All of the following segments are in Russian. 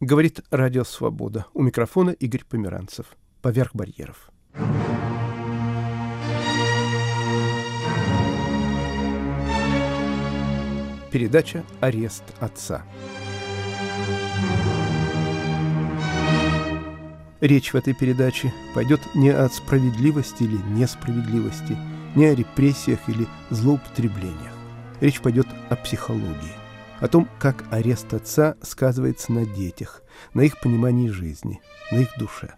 Говорит Радио Свобода. У микрофона Игорь Померанцев. Поверх барьеров. Передача «Арест отца». Речь в этой передаче пойдет не о справедливости или несправедливости, не о репрессиях или злоупотреблениях. Речь пойдет о психологии, о том, как арест отца сказывается на детях, на их понимании жизни, на их душе.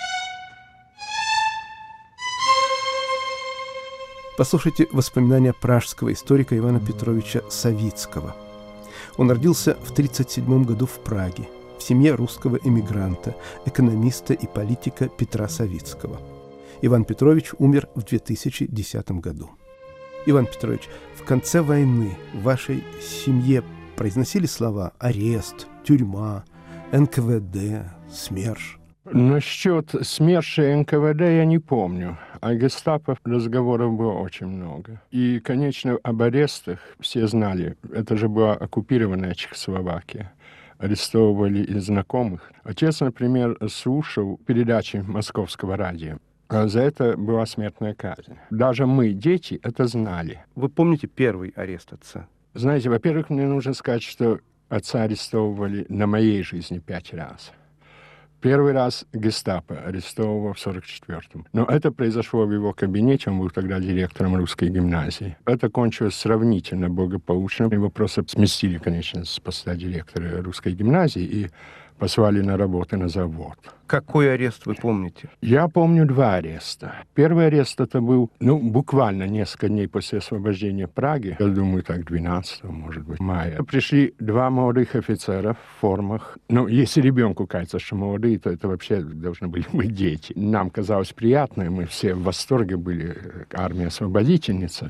Послушайте воспоминания пражского историка Ивана Петровича Савицкого. Он родился в 1937 году в Праге, в семье русского эмигранта, экономиста и политика Петра Савицкого. Иван Петрович умер в 2010 году. Иван Петрович, в конце войны в вашей семье произносили слова «арест», «тюрьма», «НКВД», «СМЕРШ»? Насчет СМЕРШа и НКВД я не помню. О гестапо разговоров было очень много. И, конечно, об арестах все знали. Это же была оккупированная Чехословакия. Арестовывали и знакомых. Отец, например, слушал передачи Московского радио. А за это была смертная казнь. Даже мы, дети, это знали. Вы помните первый арест отца? Знаете, во-первых, мне нужно сказать, что отца арестовывали на моей жизни 5 раз. Первый раз гестапо арестовывал в 1944-м. Но это произошло в его кабинете, он был тогда директором русской гимназии. Это кончилось сравнительно благополучно. Его просто сместили, конечно, с поста директора русской гимназии и послали на работу на завод. Какой арест вы помните? Я помню 2 ареста. Первый арест это был, буквально несколько дней после освобождения Праги, я думаю, так, 12 может быть, мая. Пришли 2 молодых офицера в формах. Если ребенку кажется, что молодые, то это вообще должны были быть дети. Нам казалось приятно, и мы все в восторге были, армия-освободительница.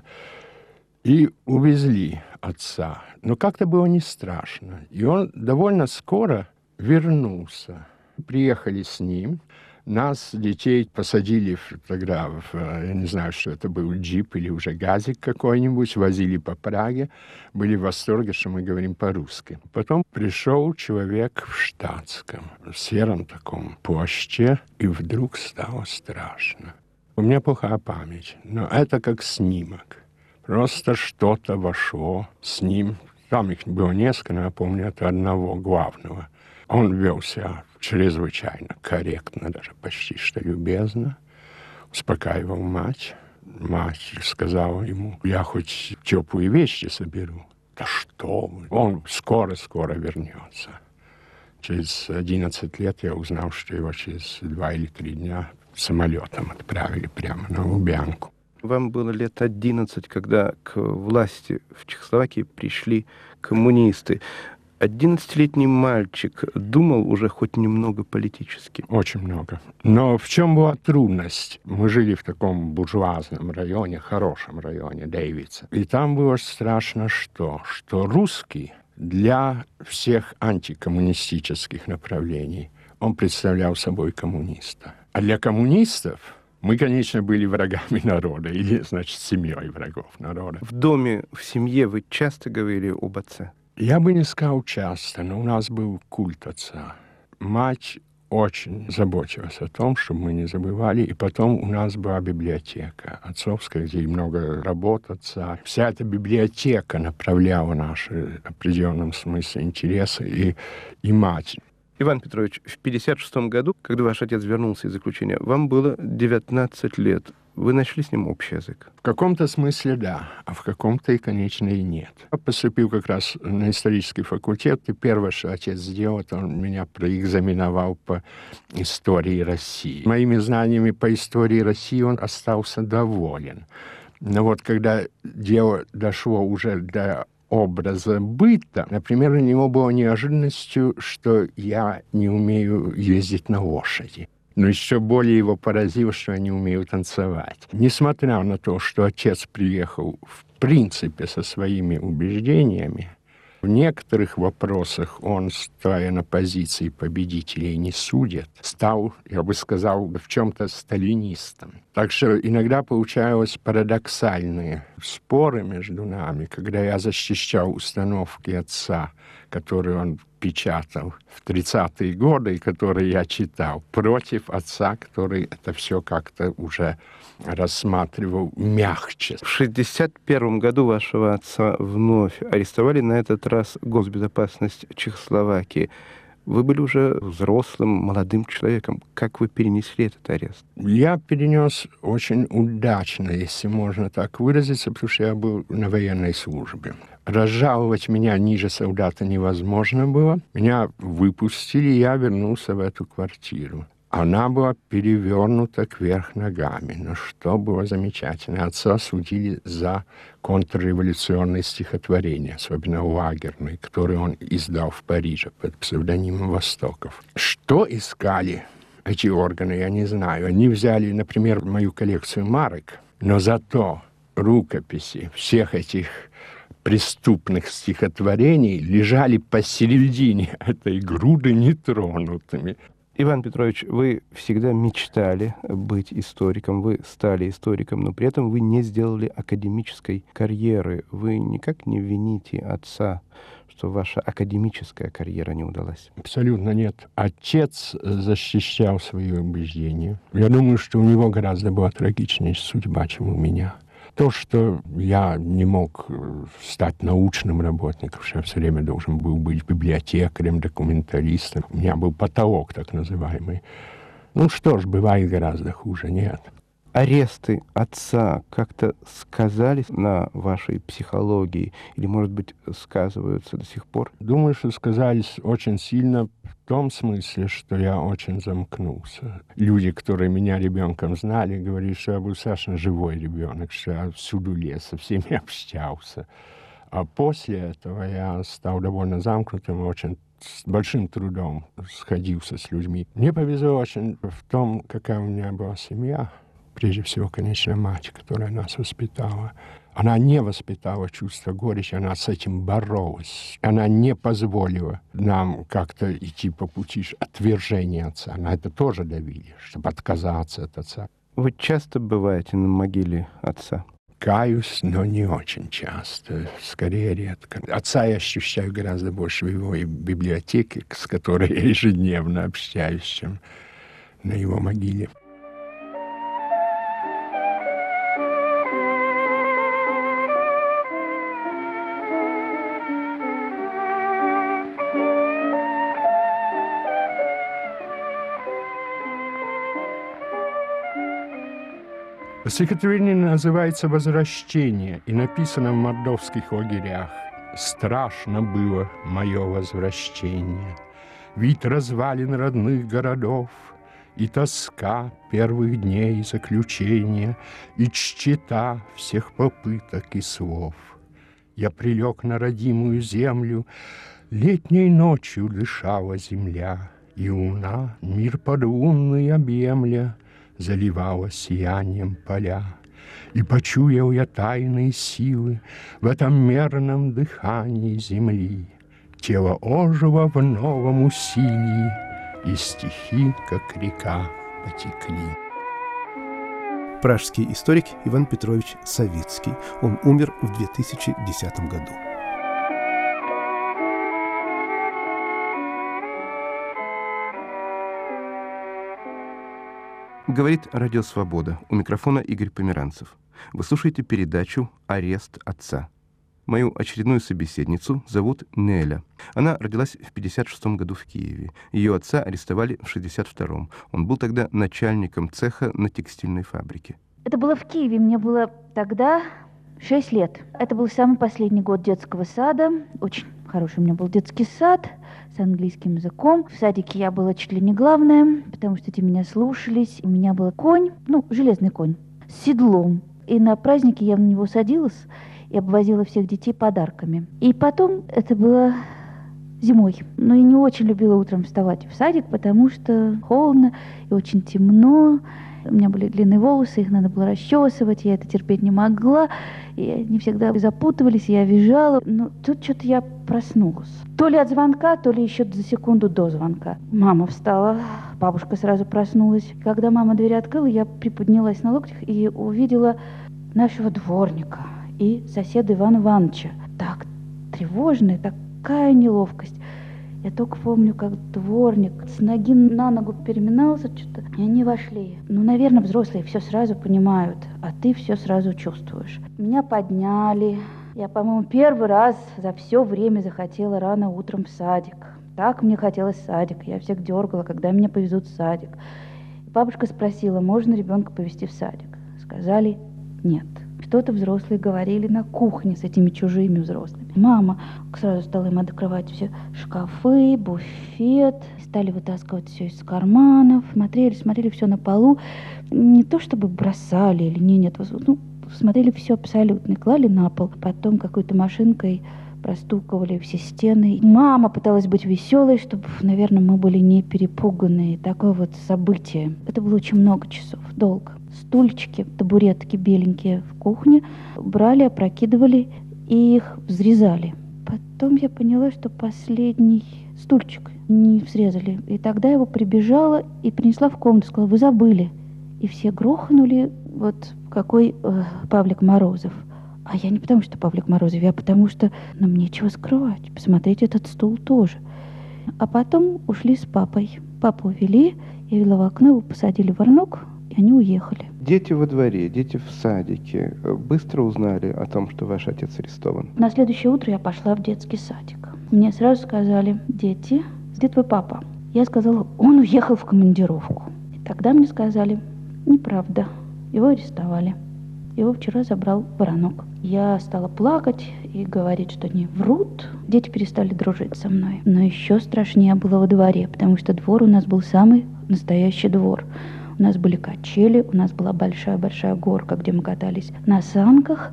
И увезли отца. Но как-то было не страшно. И он довольно скоро вернулся. Приехали с ним. Нас, детей, посадили тогда я не знаю, что это был, джип или уже газик какой-нибудь, возили по Праге. Были в восторге, что мы говорим по-русски. Потом пришел человек в штатском, в сером таком плаще, и вдруг стало страшно. У меня плохая память, но это как снимок. Просто что-то вошло с ним. Там их было несколько, но я помню это одного главного. Он вел себя чрезвычайно корректно, даже почти что любезно. Успокаивал мать. Мать сказала ему: я хоть теплые вещи соберу. Да что вы! Он скоро вернется. Через 11 лет я узнал, что его через 2 или 3 дня самолетом отправили прямо на Лубянку. Вам было лет 11, когда к власти в Чехословакии пришли коммунисты. 11-летний мальчик думал уже хоть немного политически? Очень много. Но в чем была трудность? Мы жили в таком буржуазном районе, хорошем районе, Дейвица. И там было страшно что русский для всех антикоммунистических направлений, он представлял собой коммуниста. А для коммунистов мы, конечно, были врагами народа, или, значит, семьей врагов народа. В доме, в семье вы часто говорили об отце? Я бы не сказал часто, но у нас был культ отца. Мать очень заботилась о том, чтобы мы не забывали. И потом у нас была библиотека отцовская, где много работ отца. Вся эта библиотека направляла наши в определенном смысле интересы и мать. Иван Петрович, в 1956 году, когда ваш отец вернулся из заключения, вам было 19 лет. Вы нашли с ним общий язык? В каком-то смысле да, а в каком-то и, конечно, и нет. Я поступил как раз на исторический факультет, и первое, что отец сделал, это он меня проэкзаменовал по истории России. Моими знаниями по истории России он остался доволен. Но вот когда дело дошло уже до образа быта, например, у него было неожиданностью, что я не умею ездить на лошади. Но еще более его поразило, что я не умею танцевать. Несмотря на то, что отец приехал в принципе со своими убеждениями, в некоторых вопросах он, стоя на позиции победителей не судит, стал, я бы сказал, в чем-то сталинистом. Так что иногда получалось парадоксальные споры между нами, когда я защищал установки отца который он печатал в 30-е годы, и который я читал, против отца, который это все как-то уже рассматривал мягче. В 1961 году вашего отца вновь арестовали, на этот раз госбезопасность Чехословакии. Вы были уже взрослым, молодым человеком. Как вы перенесли этот арест? Я перенес очень удачно, если можно так выразиться, потому что я был на военной службе. Разжаловать меня ниже солдата невозможно было. Меня выпустили, и я вернулся в эту квартиру. Она была перевернута кверх ногами. Но что было замечательно? Отца судили за контрреволюционные стихотворения, особенно лагерные, которые он издал в Париже под псевдонимом Востоков. Что искали эти органы, я не знаю. Они взяли, например, мою коллекцию марок, но зато рукописи всех этих преступных стихотворений лежали посередине этой груды нетронутыми. Иван Петрович, вы всегда мечтали быть историком, вы стали историком, но при этом вы не сделали академической карьеры. Вы никак не вините отца, что ваша академическая карьера не удалась? Абсолютно нет. Отец защищал свои убеждения. Я думаю, что у него гораздо была трагичнее судьба, чем у меня. То, что я не мог стать научным работником, что я все время должен был быть библиотекарем, документалистом. У меня был потолок, так называемый. Ну что ж, бывает гораздо хуже, нет. Аресты отца как-то сказались на вашей психологии или, может быть, сказываются до сих пор? Думаю, что сказались очень сильно в том смысле, что я очень замкнулся. Люди, которые меня ребенком знали, говорили, что я был совершенно живой ребенок, что я всюду лез, со всеми общался. А после этого я стал довольно замкнутым и очень с большим трудом сходился с людьми. Мне повезло очень в том, какая у меня была семья. Прежде всего, конечно, мать, которая нас воспитала. Она не воспитала чувство горечи, она с этим боролась. Она не позволила нам как-то идти по пути отвержения отца. На это тоже давили, чтобы отказаться от отца. Вы часто бываете на могиле отца? Каюсь, но не очень часто, скорее редко. Отца я ощущаю гораздо больше в его библиотеке, с которой я ежедневно общаюсь, чем на его могиле. Стихотворение называется «Возвращение» и написано в мордовских лагерях. «Страшно было мое возвращение, вид развалин родных городов, и тоска первых дней заключения, и чтета всех попыток и слов. Я прилег на родимую землю, летней ночью дышала земля, и луна, мир подлунный объемля, заливала сиянием поля. И почуял я тайные силы в этом мерном дыхании земли. Тело ожило в новом усилии, и стихи, как река, потекли. Пражский историк Иван Петрович Савицкий. Он умер в 2010 году. Говорит Радио Свобода. У микрофона Игорь Померанцев. Вы слушаете передачу «Арест отца». Мою очередную собеседницу зовут Неля. Она родилась в 1956 году в Киеве. Ее отца арестовали в 1962. Он был тогда начальником цеха на текстильной фабрике. Это было в Киеве. Мне было тогда 6 лет. Это был самый последний год детского сада. Очень хороший у меня был детский сад с английским языком. В садике я была чуть ли не главная, потому что эти меня слушались. У меня был конь, железный конь, с седлом. И на празднике я на него садилась и обвозила всех детей подарками. И потом, это было зимой. Но я не очень любила утром вставать в садик, потому что холодно и очень темно. У меня были длинные волосы, их надо было расчесывать, я это терпеть не могла. И они всегда запутывались, я визжала. Но тут что-то я проснулась. То ли от звонка, то ли еще за секунду до звонка. Мама встала, бабушка сразу проснулась. Когда мама дверь открыла, я приподнялась на локтях и увидела нашего дворника и соседа Ивана Ивановича. Так тревожно, так такая неловкость. Я только помню, как дворник с ноги на ногу переминался что-то, и они вошли. Ну, наверное, взрослые все сразу понимают, а ты все сразу чувствуешь. Меня подняли. Я, по-моему, первый раз за все время захотела рано утром в садик. Так мне хотелось в садик. Я всех дергала, когда меня повезут в садик. Бабушка спросила, можно ребенка повезти в садик. Сказали нет. Что-то взрослые говорили на кухне с этими чужими взрослыми. Мама сразу стала им открывать все шкафы, буфет. Стали вытаскивать все из карманов. Смотрели все на полу. Не то чтобы бросали или нет. Ну, смотрели все абсолютно. Клали на пол. Потом какой-то машинкой простукивали все стены. Мама пыталась быть веселой, чтобы, наверное, мы были не перепуганные. Такое вот событие. Это было очень много часов, долго. Стульчики, табуретки беленькие в кухне брали, опрокидывали и их взрезали. Потом я поняла, что последний стульчик не взрезали. И тогда я его прибежала и принесла в комнату. Сказала, вы забыли. И все грохнули, вот какой Павлик Морозов. А я не потому, что Павлик Морозов, я потому что нам нечего скрывать. Посмотреть этот стул тоже. А потом ушли с папой. Папу увели, я вела в окно, его посадили в воронок, и они уехали. Дети во дворе, дети в садике быстро узнали о том, что ваш отец арестован? На следующее утро я пошла в детский садик. Мне сразу сказали, дети, где твой папа? Я сказала, он уехал в командировку. И тогда мне сказали, неправда, его арестовали. Его вчера забрал воронок. Я стала плакать и говорить, что они врут. Дети перестали дружить со мной. Но еще страшнее было во дворе, потому что двор у нас был самый настоящий двор. У нас были качели, у нас была большая-большая горка, где мы катались на санках.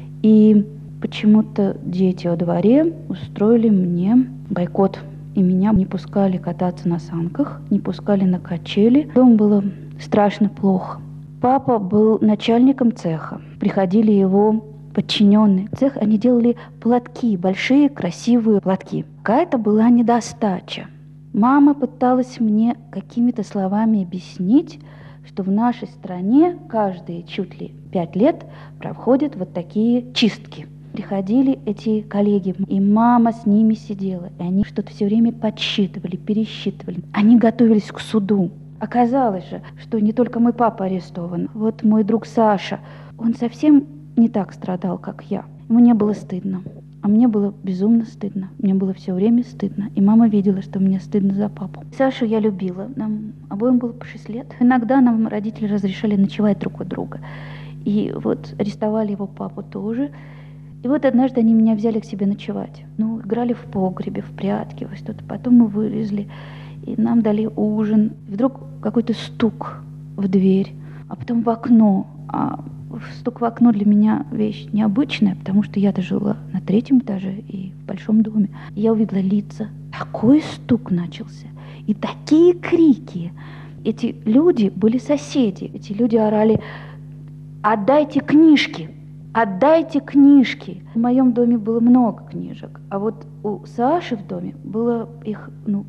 И почему-то дети во дворе устроили мне бойкот. И меня не пускали кататься на санках, не пускали на качели. Дома было страшно плохо. Папа был начальником цеха. Приходили его подчиненные. В цех они делали платки, большие красивые платки. Какая-то была недостача. Мама пыталась мне какими-то словами объяснить, что в нашей стране каждые чуть ли 5 лет проходят вот такие чистки. Приходили эти коллеги, и мама с ними сидела, и они что-то все время подсчитывали, пересчитывали. Они готовились к суду. Оказалось же, что не только мой папа арестован. Вот мой друг Саша, он совсем не так страдал, как я. Ему не было стыдно. А мне было безумно стыдно. Мне было все время стыдно. И мама видела, что мне стыдно за папу. Сашу я любила. Нам обоим было по 6 лет. Иногда нам родители разрешали ночевать друг у друга. И вот арестовали его папу тоже. И вот однажды они меня взяли к себе ночевать. Ну, играли в погребе, в прятки, во что-то. Потом мы вылезли. И нам дали ужин. И вдруг какой-то стук в дверь, а потом в окно. А стук в окно для меня вещь необычная, потому что я-то жила на 3-м этаже и в большом доме. И я увидела лица. Такой стук начался. И такие крики. Эти люди были соседи. Эти люди орали: «Отдайте книжки! Отдайте книжки!» В моем доме было много книжек, а вот у Саши в доме было их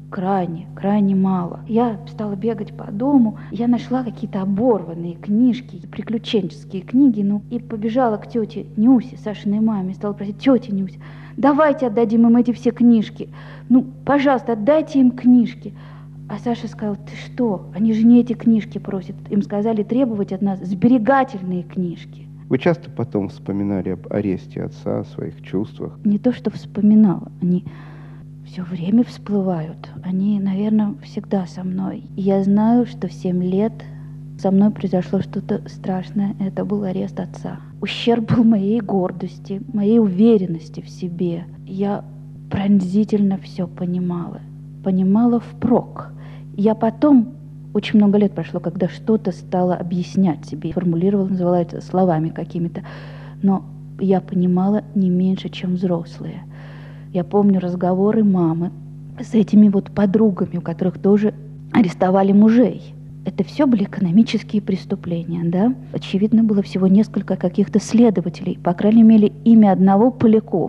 крайне мало. Я стала бегать по дому, я нашла какие-то оборванные книжки, приключенческие книги, и побежала к тете Нюсе, Сашиной маме, стала просить: тетя Нюся, давайте отдадим им эти все книжки, пожалуйста, отдайте им книжки. А Саша сказал: ты что, они же не эти книжки просят, им сказали требовать от нас сберегательные книжки. Вы часто потом вспоминали об аресте отца, о своих чувствах? Не то, что вспоминала, они все время всплывают. Они, наверное, всегда со мной. И я знаю, что в 7 лет со мной произошло что-то страшное. Это был арест отца. Ущерб был моей гордости, моей уверенности в себе. Я пронзительно все понимала. Понимала впрок. Я потом... Очень много лет прошло, когда что-то стала объяснять себе, формулировала, называла это словами какими-то. Но я понимала не меньше, чем взрослые. Я помню разговоры мамы с этими вот подругами, у которых тоже арестовали мужей. Это все были экономические преступления, да? Очевидно, было всего несколько каких-то следователей, по крайней мере, имя одного — Поляков.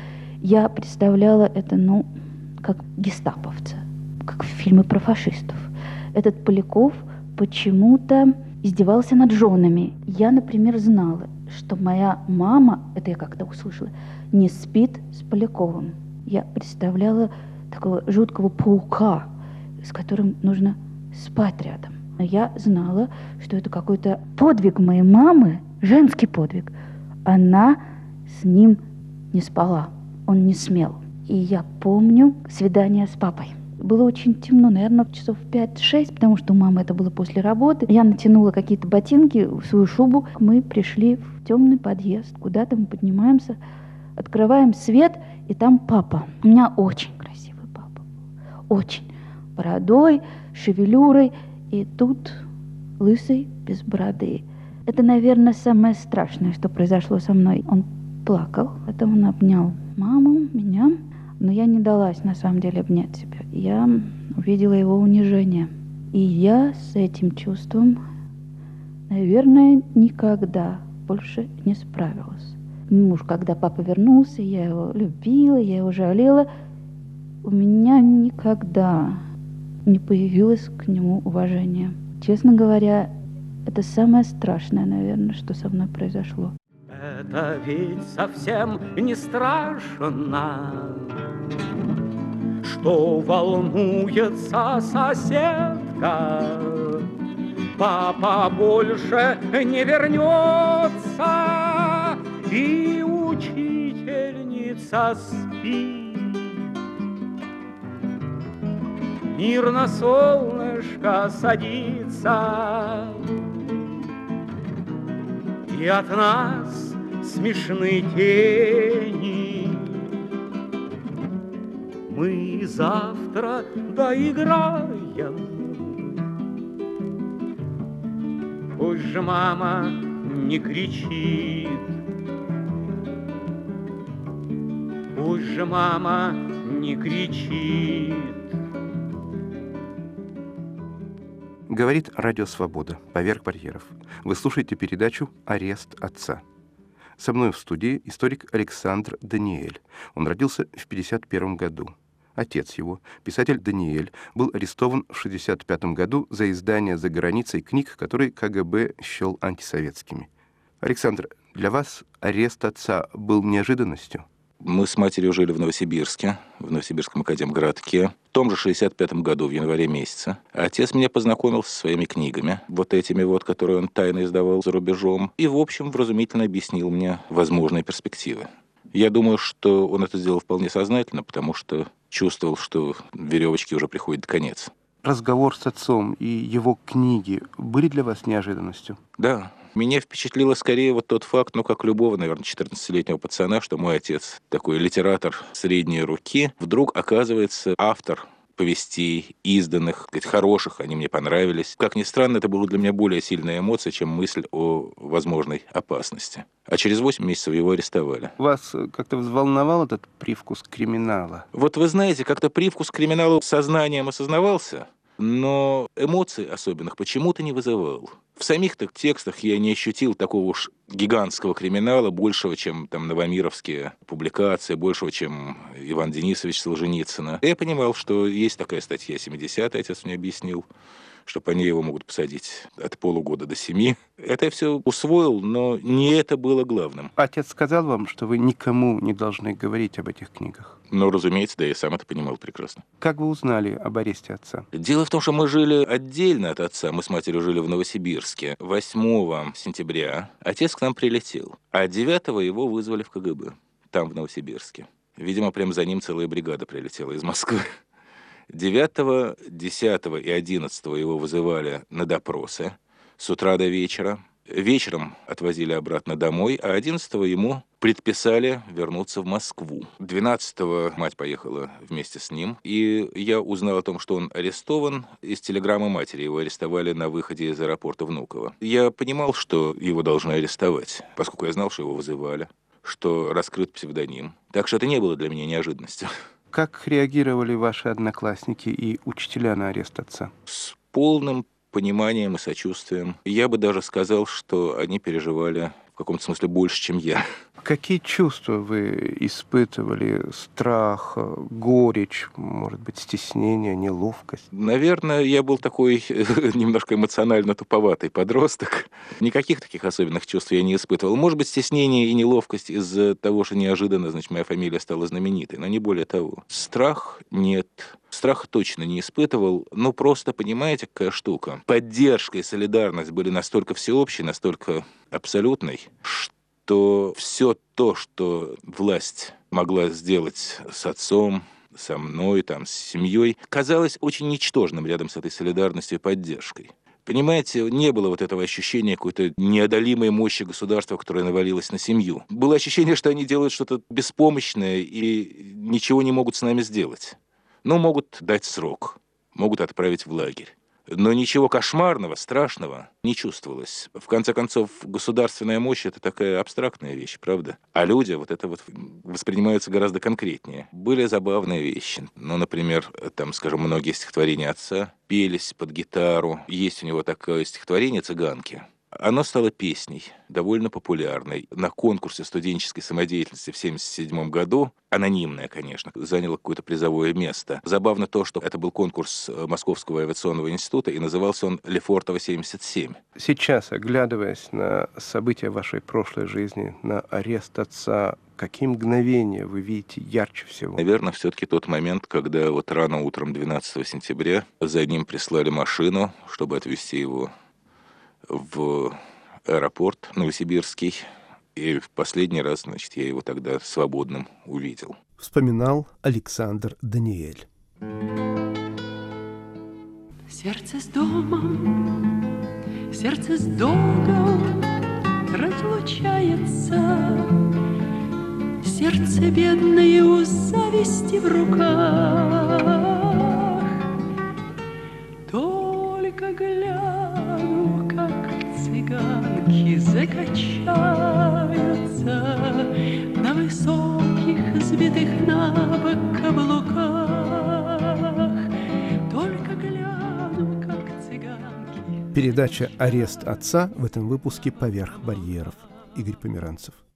Я представляла это, как гестаповца, как в фильмы про фашистов. Этот Поляков почему-то издевался над женами. Я, например, знала, что моя мама, это я как-то услышала, не спит с Поляковым. я представляла такого жуткого паука, с которым нужно спать рядом. Я знала, что это какой-то подвиг моей мамы, женский подвиг. Она с ним не спала, он не смел. И я помню свидание с папой. Было очень темно, наверное, в часов 5-6, потому что у мамы это было после работы. Я натянула какие-то ботинки, свою шубу. Мы пришли в темный подъезд, куда-то мы поднимаемся, открываем свет, и там папа. У меня очень красивый папа был, очень. Бородой, шевелюрой, и тут лысый, без бороды. Это, наверное, самое страшное, что произошло со мной. Он плакал, потом он обнял маму, меня, но я не далась, на самом деле, обнять себя. Я увидела его унижение. И я с этим чувством, наверное, никогда больше не справилась. Муж, когда папа вернулся, я его любила, я его жалела. У меня никогда не появилось к нему уважения. Честно говоря, это самое страшное, наверное, что со мной произошло. Это ведь совсем не страшно, что волнуется соседка. Папа больше не вернется, и учительница спит. Мирно солнышко садится, и от нас смешны тени. Мы завтра доиграем. Пусть же мама не кричит, пусть же мама не кричит. Говорит Радио Свобода. Поверх барьеров. Вы слушаете передачу «Арест отца». Со мной в студии историк Александр Даниэль. Он родился в 1951 году. Отец его, писатель Даниэль, был арестован в 1965 году за издание за границей книг, которые КГБ счел антисоветскими. Александр, для вас арест отца был неожиданностью? Мы с матерью жили в Новосибирске, в Новосибирском академгородке. В том же 1965 году, в январе месяце. Отец меня познакомил со своими книгами, вот этими вот, которые он тайно издавал за рубежом. И, в общем, вразумительно объяснил мне возможные перспективы. Я думаю, что он это сделал вполне сознательно, потому что чувствовал, что веревочки уже приходит конец. Разговор с отцом и его книги были для вас неожиданностью? Да. Меня впечатлило скорее вот тот факт, как любого, наверное, 14-летнего пацана, что мой отец, такой литератор средней руки, вдруг оказывается автор повестей, изданных, хороших, они мне понравились. Как ни странно, это была для меня более сильная эмоция, чем мысль о возможной опасности. А через 8 месяцев его арестовали. Вас как-то взволновал этот привкус криминала? Вот вы знаете, как-то привкус криминала сознанием осознавался, но эмоций особенных почему-то не вызывал. В самих-то текстах я не ощутил такого уж гигантского криминала, большего, чем там новомировские публикации, большего, чем Иван Денисович Солженицына. Я понимал, что есть такая статья 70-я, отец мне объяснил, что по ней его могут посадить от полугода до 7. Это я все усвоил, но не это было главным. Отец сказал вам, что вы никому не должны говорить об этих книгах? Ну, разумеется, да, я сам это понимал прекрасно. Как вы узнали об аресте отца? Дело в том, что мы жили отдельно от отца. Мы с матерью жили в Новосибирске. 8 сентября отец к нам прилетел, а 9 его вызвали в КГБ, там, в Новосибирске. Видимо, прям за ним целая бригада прилетела из Москвы. 9, 10 и 11 его вызывали на допросы с утра до вечера. Вечером отвозили обратно домой, а 11 ему предписали вернуться в Москву. 12 мать поехала вместе с ним, и я узнал о том, что он арестован из телеграммы матери. Его арестовали на выходе из аэропорта Внуково. Я понимал, что его должны арестовать, поскольку я знал, что его вызывали, что раскрыт псевдоним. Так что это не было для меня неожиданностью. Как реагировали ваши одноклассники и учителя на арест отца? С полным пониманием и сочувствием. Я бы даже сказал, что они переживали в каком-то смысле больше, чем я. Какие чувства вы испытывали? Страх, горечь, может быть, стеснение, неловкость? Наверное, я был такой немножко эмоционально туповатый подросток. Никаких таких особенных чувств я не испытывал. Может быть, стеснение и неловкость из-за того, что неожиданно, значит, моя фамилия стала знаменитой, но не более того. Страх нет. Страха точно не испытывал. Ну, просто, понимаете, какая штука. Поддержка и солидарность были настолько всеобщей, настолько абсолютной, что все то, что власть могла сделать с отцом, со мной, там, с семьей, казалось очень ничтожным рядом с этой солидарностью и поддержкой. Понимаете, не было вот этого ощущения какой-то неодолимой мощи государства, которое навалилось на семью. Было ощущение, что они делают что-то беспомощное и ничего не могут с нами сделать. Ну, могут дать срок, могут отправить в лагерь. Но ничего кошмарного, страшного не чувствовалось. В конце концов, государственная мощь – это такая абстрактная вещь, правда? А люди вот это вот воспринимаются гораздо конкретнее. Были забавные вещи. Ну, например, там, скажем, многие стихотворения отца пелись под гитару. Есть у него такое стихотворение «Цыганки». Оно стало песней, довольно популярной. На конкурсе студенческой самодеятельности в 1977 году, анонимная, конечно, заняла какое-то призовое место. Забавно то, что это был конкурс Московского авиационного института, и назывался он «Лефортово-77». Сейчас, оглядываясь на события вашей прошлой жизни, на арест отца, какие мгновения вы видите ярче всего? Наверное, все-таки тот момент, когда вот рано утром 12 сентября за ним прислали машину, чтобы отвезти его в аэропорт Новосибирский. И в последний раз, значит, я его тогда свободным увидел. Вспоминал Александр Даниэль. Сердце с домом, сердце с долгом разлучается, сердце бедное у зависти в руках. Только гляну, как цыганки закачаются на высоких, сбитых на бок каблуках. Только гляну, как цыганки. Передача «Арест отца» в этом выпуске «Поверх барьеров». Игорь Померанцев.